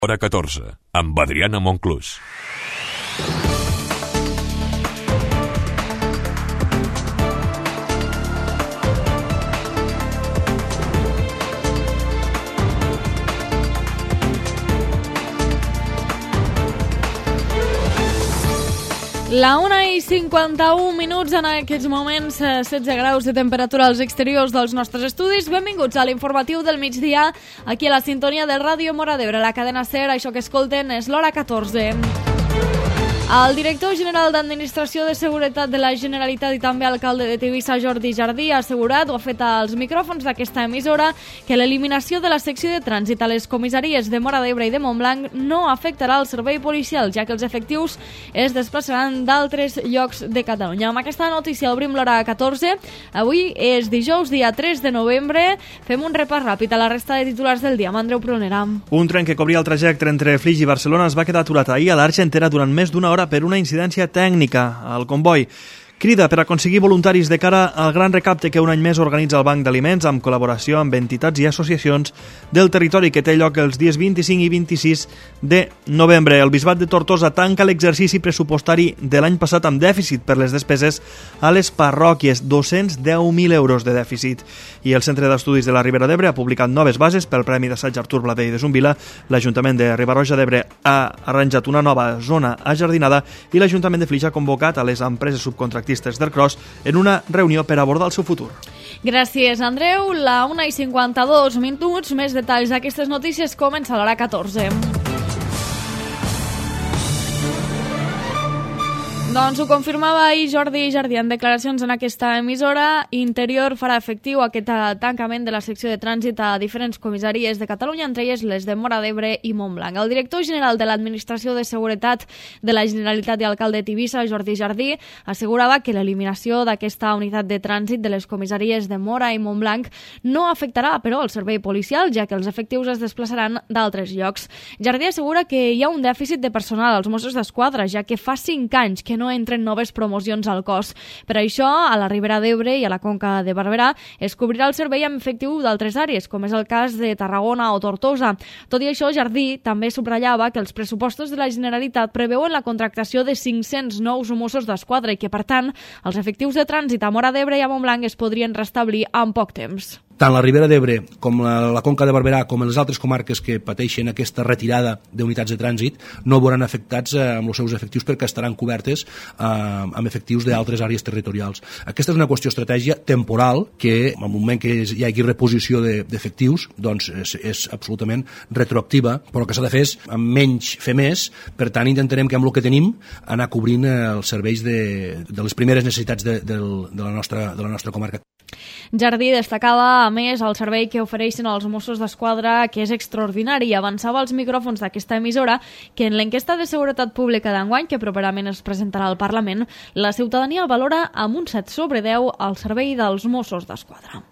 Hora 14, amb Adriana Monclús. La 1:51 en aquests moments, 16 graus de temperatura als exteriors dels nostres estudis. Benvinguts a l'informatiu del migdia, aquí a la sintonia de Ràdio Móra d'Ebre, la cadena SER. Això que escolten és l'Hora 14. El director general d'Administració de Seguretat de la Generalitat i també alcalde de Tivissa, Jordi Jardí, ha assegurat, ho ha fet als micròfons d'aquesta emissora, que l'eliminació de la secció de trànsit a les comissaries de Móra d'Ebre i de Montblanc no afectarà el servei policial, ja que els efectius es desplaçaran d'altres llocs de Catalunya. Amb aquesta notícia obrim l'Hora 14. Avui és dijous, dia 3 de novembre. Fem un repàs ràpid a la resta de titulars del dia amb Andreu Prunera. Un tren que cobria el trajecte entre Flix i Barcelona es va quedar aturat ahir a l'Argentera durant més d'una hora per una incidència tècnica. El comboi crida per aconseguir voluntaris de cara al gran recapte que un any més organitza el Banc d'Aliments amb col·laboració amb entitats i associacions del territori, que té lloc els dies 25 i 26 de novembre. El Bisbat de Tortosa tanca l'exercici pressupostari de l'any passat amb dèficit per les despeses a les parròquies, 210.000 euros de dèficit. I el Centre d'Estudis de la Ribera d'Ebre ha publicat noves bases pel Premi d'Assaig Artur Bladé i de Zumbila. L'Ajuntament de Riba-roja d'Ebre ha arranjat una nova zona ajardinada i l'Ajuntament de Flix ha convocat a les empreses subcontractistes del Cross en una reunió per abordar el seu futur. Gràcies, Andreu. La 1:52, més detalls d'aquestes notícies. Comença l'Hora 14. Doncs ho confirmava ahir Jordi Jardí en declaracions en aquesta emissora. Interior farà efectiu aquest tancament de la secció de trànsit a diferents comissaries de Catalunya, entre elles les de Móra d'Ebre i Montblanc. El director general de l'Administració de Seguretat de la Generalitat i alcalde de Tivissa, Jordi Jardí, assegurava que l'eliminació d'aquesta unitat de trànsit de les comissaries de Móra i Montblanc no afectarà, però, el servei policial, ja que els efectius es desplaçaran d'altres llocs. Jardí assegura que hi ha un dèficit de personal als Mossos d'Esquadra, ja que fa 5 anys que no entren noves promocions al cos. Per això, a la Ribera d'Ebre i a la Conca de Barberà es cobrirà el servei amb efectiu d'altres àrees, com és el cas de Tarragona o Tortosa. Tot i això, Jardí també subratllava que els pressupostos de la Generalitat preveuen la contractació de 500 nous Mossos d'Esquadra i que, per tant, els efectius de trànsit a Móra d'Ebre i a Montblanc es podrien restablir en poc temps. Tant la Ribera d'Ebre com la Conca de Barberà com les altres comarques que pateixen aquesta retirada d'unitats de trànsit no veuran afectats amb els seus efectius perquè estaran cobertes amb efectius d'altres àrees territorials. Aquesta és una qüestió estratègia temporal que, en el moment que hi hagi reposició d'efectius, doncs és absolutament retroactiva, però el que s'ha de fer és amb menys fer més. Per tant, intentarem que amb el que tenim anar cobrint els serveis de les primeres necessitats de la nostra comarca. Jardí destacava, a més, el servei que ofereixen els Mossos d'Esquadra, que és extraordinari, i avançava als micròfons d'aquesta emissora que en l'enquesta de seguretat pública d'enguany, que properament es presentarà al Parlament, la ciutadania el valora amb un 7/10 al servei dels Mossos d'Esquadra.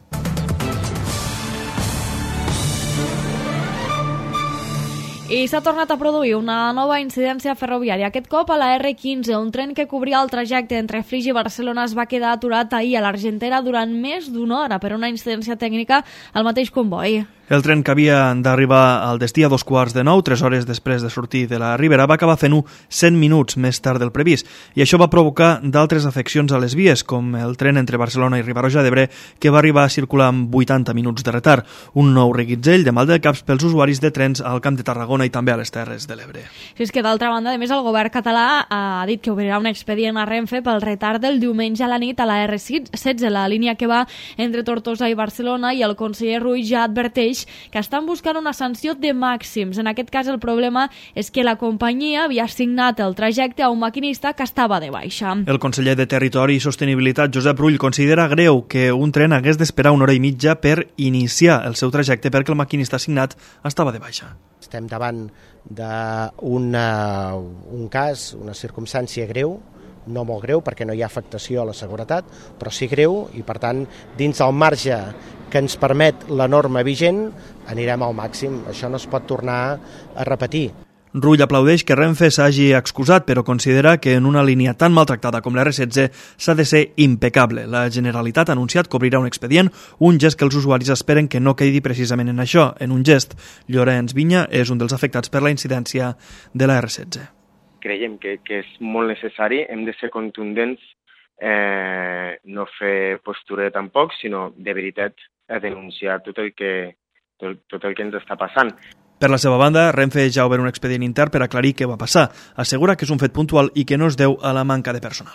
I s'ha tornat a produir una nova incidència ferroviària, aquest cop a la R15. Un tren que cobria el trajecte entre Flix i Barcelona es va quedar aturat ahir a l'Argentera durant més d'una hora per una incidència tècnica al mateix comboi. El tren que havia d'arribar al destí a 9:15, 3 hores després de sortir de la Ribera, va acabar fent-ho 100 minuts més tard del previst, i això va provocar d'altres afeccions a les vies, com el tren entre Barcelona i Riba-roja d'Ebre, que va arribar a circular amb 80 minuts de retard. Un nou reguitzell de mal de caps pels usuaris de trens al Camp de Tarragona i també a les Terres de l'Ebre. Si és que, d'altra banda, a més, el govern català ha dit que obrirà un expedient a Renfe pel retard del diumenge a la nit a la R16, la línia que va entre Tortosa i Barcelona, i el conseller Ruiz ja adverteix que estan buscant una sanció de màxims. En aquest cas, el problema és que la companyia havia assignat el trajecte a un maquinista que estava de baixa. El conseller de Territori i Sostenibilitat, Josep Rull, considera greu que un tren hagués d'esperar 1 hora i mitja per iniciar el seu trajecte perquè el maquinista assignat estava de baixa. Estem davant d'un cas, una circumstància greu, no molt greu perquè no hi ha afectació a la seguretat, però sí greu, i per tant, dins del marge que ens permet la norma vigent, anirem al màxim. Això no es pot tornar a repetir. Rull aplaudeix que Renfe s'hagi excusat, però considera que en una línia tan maltractada com la R16 s'ha de ser impecable. La Generalitat ha anunciat que obrirà un expedient, un gest que els usuaris esperen que no quedi precisament en això, en un gest. Llorenç Vinya és un dels afectats per la incidència de la R16. Creiem que és molt necessari, hem de ser contundents, no fer postureo tampoc, sinó de veritat denunciar tot el que ens està passant. Per la seva banda, Renfe ja ha obert un expedient intern per aclarir què va passar. Assegura que és un fet puntual i que no es deu a la manca de personal.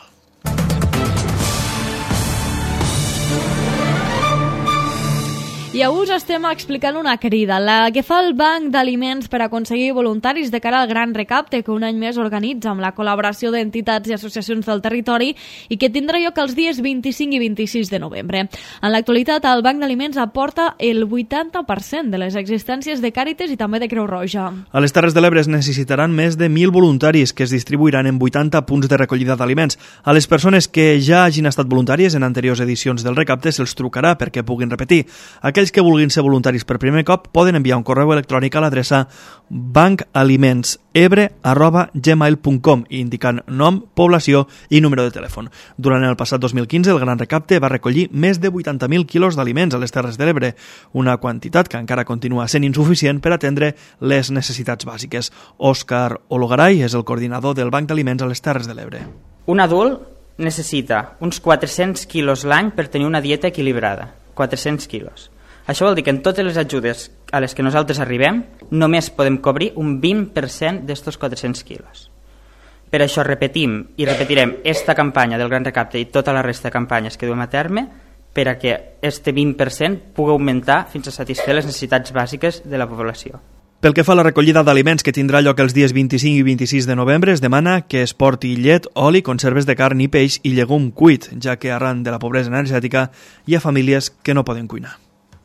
I avui us estem explicant una crida, la que fa el Banc d'Aliments per aconseguir voluntaris de cara al Gran Recapte que un any més organitza amb la col·laboració d'entitats i associacions del territori i que tindrà lloc els dies 25 i 26 de novembre. En l'actualitat, el Banc d'Aliments aporta el 80% de les existències de Càritas i també de Creu Roja. A les Terres de l'Ebre es necessitaran més de 1.000 voluntaris que es distribuiran en 80 punts de recollida d'aliments. A les persones que ja hagin estat voluntàries en anteriors edicions del recapte se'ls trucarà perquè puguin repetir. Aquells que vulguin ser voluntaris per primer cop poden enviar un correu electrònic a l'adreça bancalimentsebre@gmail.com indicant nom, població i número de telèfon. Durant el passat 2015, el Gran Recapte va recollir més de 80.000 quilos d'aliments a les Terres de l'Ebre, una quantitat que encara continua sent insuficient per atendre les necessitats bàsiques. Òscar Ologaray és el coordinador del Banc d'Aliments a les Terres de l'Ebre. Un adult necessita uns 400 quilos l'any per tenir una dieta equilibrada. 400 quilos. Això vol dir que en totes les ajudes a les que nosaltres arribem només podem cobrir un 20% d'estos 400 quilos. Per això repetim i repetirem esta campanya del Gran Recapte i tota la resta de campanyes que duem a terme per a que este 20% pugui augmentar fins a satisfer les necessitats bàsiques de la població. Pel que fa a la recollida d'aliments que tindrà lloc els dies 25 i 26 de novembre, es demana que es porti llet, oli, conserves de carn i peix i llegum cuit, ja que arran de la pobresa energètica hi ha famílies que no poden cuinar.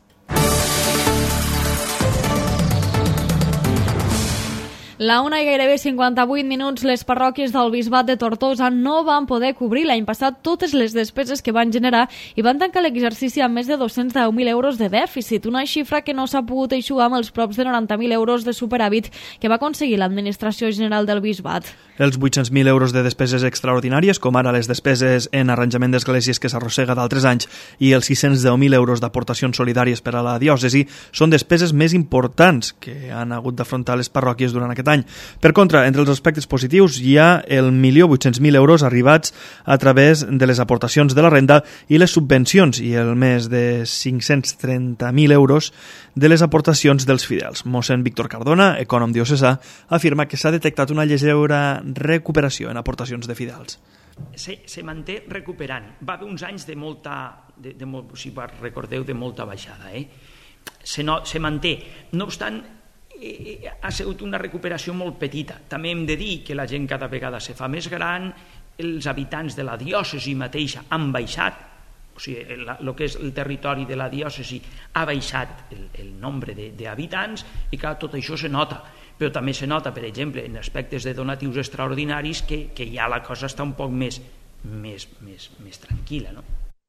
La 1 i gairebé 58 minuts, les parròquies del Bisbat de Tortosa no van poder cobrir l'any passat totes les despeses que van generar i van tancar l'exercici amb més de 210.000 euros de dèficit, una xifra que no s'ha pogut eixugar amb els props de 90.000 euros de superàvit que va aconseguir l'Administració General del Bisbat. Els 800.000 euros de despeses extraordinàries, com ara les despeses en arranjament d'esglésies que s'arrossega d'altres anys i els 610.000 euros d'aportacions solidàries per a la diòcesi, són despeses més importants que han hagut d'afrontar les parròquies durant aquest any. Per contra, entre els aspectes positius hi ha el 1.800.000 euros arribats a través de les aportacions de la renda i les subvencions i el més de 530.000 euros de les aportacions dels fidels. Mossèn Víctor Cardona, ecònom diocesà, afirma que s'ha detectat una lleugera recuperació en aportacions de fidels. Se manté recuperant. Va haver uns anys de molta, si recordeu, de molta baixada. Se manté. No obstant, ha sigut una recuperació molt petita. També hem de dir que la gent cada vegada se fa més gran, els habitants de la diòcesi mateixa han baixat, o sigui, el que és el territori de la diòcesi ha baixat el nombre d'habitants i clar, tot això se nota. Però també se nota, per exemple, en aspectes de donatius extraordinaris que ja la cosa està un poc més tranquil·la, no?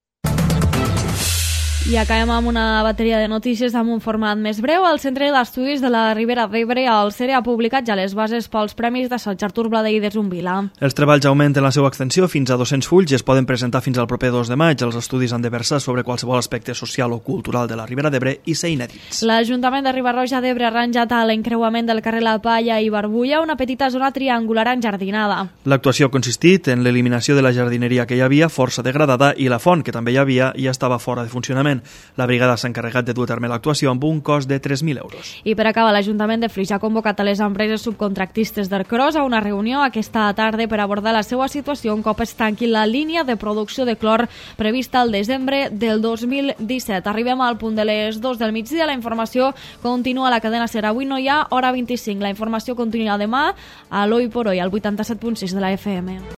I acabem amb una bateria de notícies amb un format més breu. El Centre d'Estudis de la Ribera d'Ebre, el CERE, ha publicat ja les bases pels premis de Sant Artur Bladé i de Zumbila. Els treballs augmenten la seva extensió fins a 200 fulls i es poden presentar fins al proper 2 de maig. Els estudis han de versar sobre qualsevol aspecte social o cultural de la Ribera d'Ebre i ser inèdits. L'Ajuntament de Riba-roja d'Ebre ha arranjat a l'encreuament del carrer La Palla i Barbulla una petita zona triangular enjardinada. L'actuació ha consistit en l'eliminació de la jardineria que hi havia, força degradada, i la font, que també hi havia i estava fora de funcionament. La brigada s'ha encarregat de dur a terme l'actuació amb un cost de 3.000 euros. I per acabar, l'Ajuntament de Flix ha convocat a les empreses subcontractistes d'Arcros a una reunió aquesta tarda per abordar la seva situació un cop es tanqui la línia de producció de clor prevista al desembre del 2017. Arribem al punt de les 2 del migdia. La informació continua a la cadena SER. Avui no hi ha hora 25. La informació continua demà a l'Oi por Hoy, al 87.6 de la FM.